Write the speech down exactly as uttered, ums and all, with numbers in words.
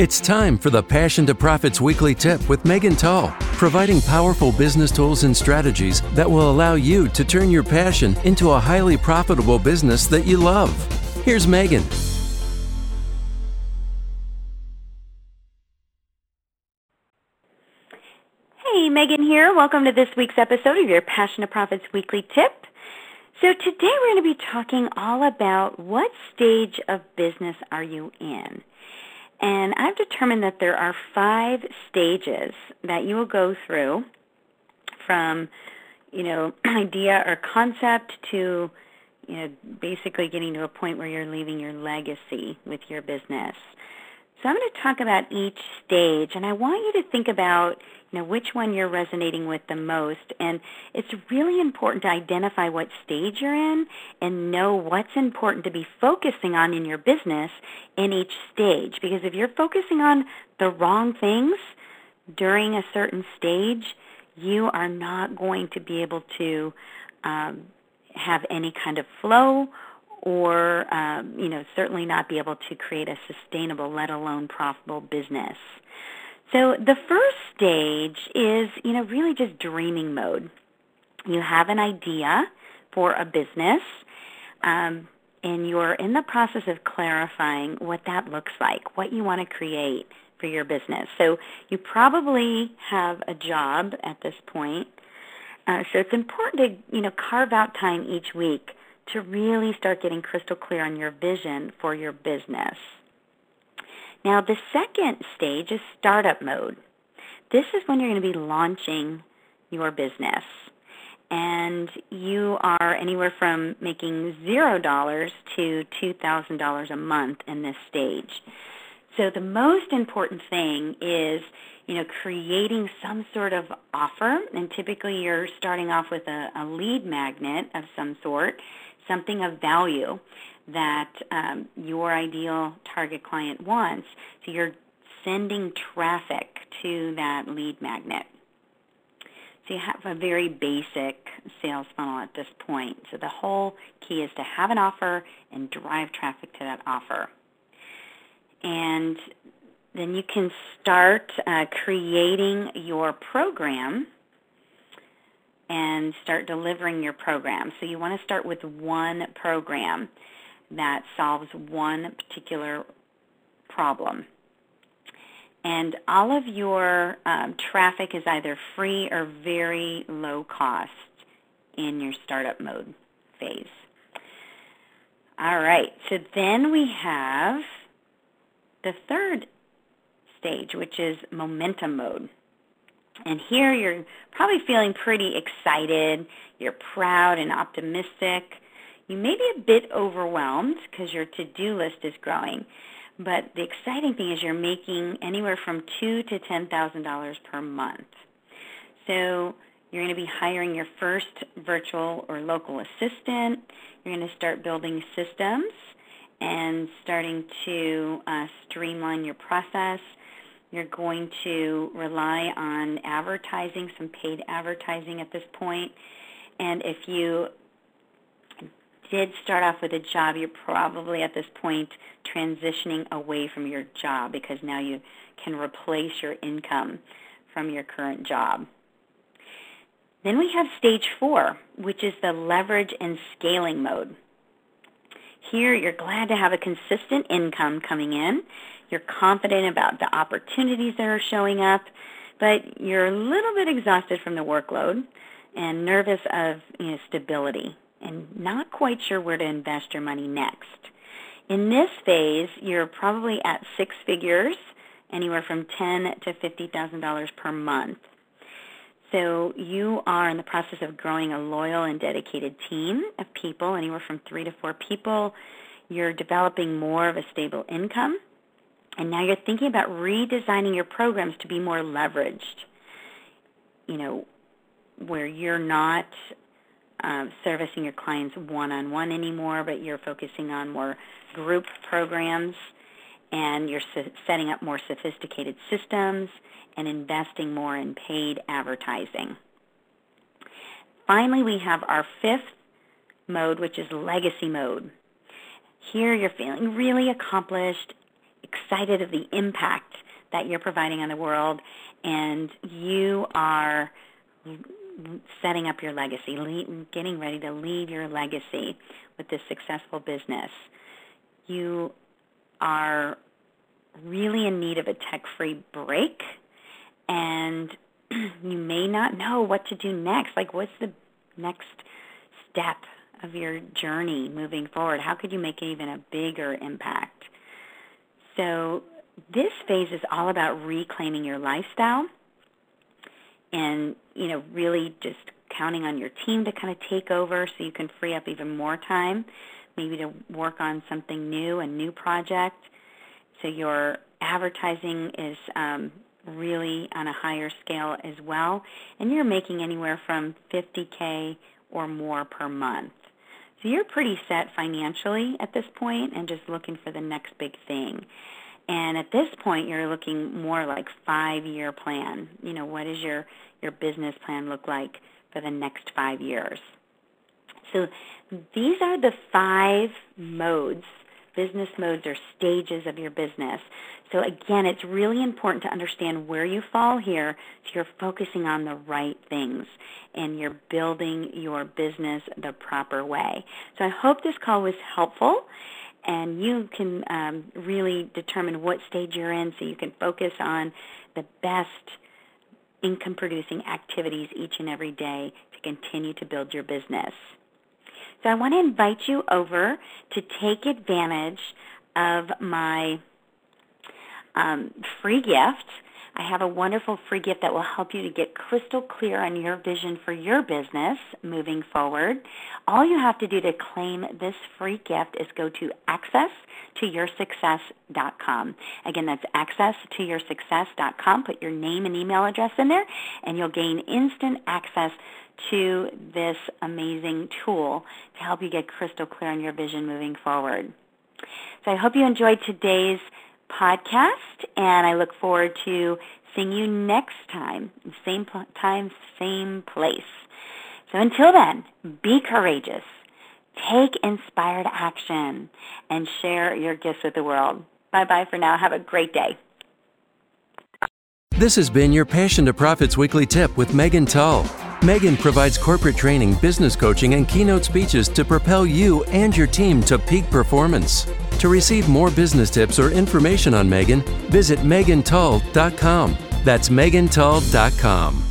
It's time for the Passion to Profits Weekly Tip with Megan Tull, providing powerful business tools and strategies that will allow you to turn your passion into a highly profitable business that you love. Here's Megan. Hey, Megan here. Welcome to this week's episode of your Passion to Profits Weekly Tip. So today we're going to be talking all about what stage of business are you in. And I've determined that there are five stages that you will go through from, you know, idea or concept to, you know, basically getting to a point where you're leaving your legacy with your business. So I'm going to talk about each stage, and I want you to think about, you know, which one you're resonating with the most. And it's really important to identify what stage you're in and know what's important to be focusing on in your business in each stage. Because if you're focusing on the wrong things during a certain stage, you are not going to be able to um, have any kind of flow or, um, you know, certainly not be able to create a sustainable, let alone profitable business. So the first stage is, you know, really just dreaming mode. You have an idea for a business, um, and you're in the process of clarifying what that looks like, what you want to create for your business. So you probably have a job at this point, uh, so it's important to, you know, carve out time each week to really start getting crystal clear on your vision for your business. Now, the second stage is startup mode. This is when you're going to be launching your business, and you are anywhere from making zero dollars to two thousand dollars a month in this stage. So the most important thing is, you know, creating some sort of offer, and typically you're starting off with a, a lead magnet of some sort, something of value that um, your ideal target client wants. So you're sending traffic to that lead magnet. So you have a very basic sales funnel at this point. So the whole key is to have an offer and drive traffic to that offer. And then you can start uh, creating your program and start delivering your program. So you want to start with one program that solves one particular problem. And all of your um, traffic is either free or very low cost in your startup mode phase. All right, so then we have the third stage, which is momentum mode. And here you're probably feeling pretty excited, you're proud and optimistic. You may be a bit overwhelmed because your to-do list is growing, but the exciting thing is you're making anywhere from two thousand dollars to ten thousand dollars per month. So you're going to be hiring your first virtual or local assistant. You're going to start building systems and starting to uh, streamline your process. You're going to rely on advertising, some paid advertising at this point. And if you did start off with a job, you're probably at this point transitioning away from your job because now you can replace your income from your current job. Then we have stage four, which is the leverage and scaling mode. Here, you're glad to have a consistent income coming in. You're confident about the opportunities that are showing up, but you're a little bit exhausted from the workload and nervous of, you know, stability and not quite sure where to invest your money next. In this phase, you're probably at six figures, anywhere from ten thousand dollars to fifty thousand dollars per month. So you are in the process of growing a loyal and dedicated team of people, anywhere from three to four people. You're developing more of a stable income. And now you're thinking about redesigning your programs to be more leveraged, you know, where you're not uh, servicing your clients one-on-one anymore, but you're focusing on more group programs, and you're setting up more sophisticated systems and investing more in paid advertising. Finally, we have our fifth mode, which is legacy mode. Here you're feeling really accomplished, excited of the impact that you're providing on the world, and you are setting up your legacy, lead, getting ready to leave your legacy with this successful business. You are really in need of a tech-free break, and you may not know what to do next. Like, what's the next step of your journey moving forward? How could you make even a bigger impact? So this phase is all about reclaiming your lifestyle and, you know, really just counting on your team to kind of take over so you can free up even more time, maybe to work on something new, a new project. So your advertising is um, really on a higher scale as well, and you're making anywhere from fifty K or more per month. So you're pretty set financially at this point and just looking for the next big thing. And at this point, you're looking more like five-year plan. You know, what does your, your business plan look like for the next five years? So these are the five modes, business modes or stages of your business. So again, it's really important to understand where you fall here so you're focusing on the right things and you're building your business the proper way. So I hope this call was helpful, and you can um, really determine what stage you're in so you can focus on the best income-producing activities each and every day to continue to build your business. So I want to invite you over to take advantage of my um, free gift. I have a wonderful free gift that will help you to get crystal clear on your vision for your business moving forward. All you have to do to claim this free gift is go to access to your success dot com. Again, that's access to your success dot com. Put your name and email address in there, and you'll gain instant access to this amazing tool to help you get crystal clear on your vision moving forward. So I hope you enjoyed today's podcast, and I look forward to seeing you next time, same time, same place. So until then, be courageous, take inspired action, and share your gifts with the world. Bye-bye for now. Have a great day. This has been your Passion to Profits Weekly Tip with Megan Tull. Megan provides corporate training, business coaching, and keynote speeches to propel you and your team to peak performance. To receive more business tips or information on Megan, visit megan tull dot com. That's megan tull dot com.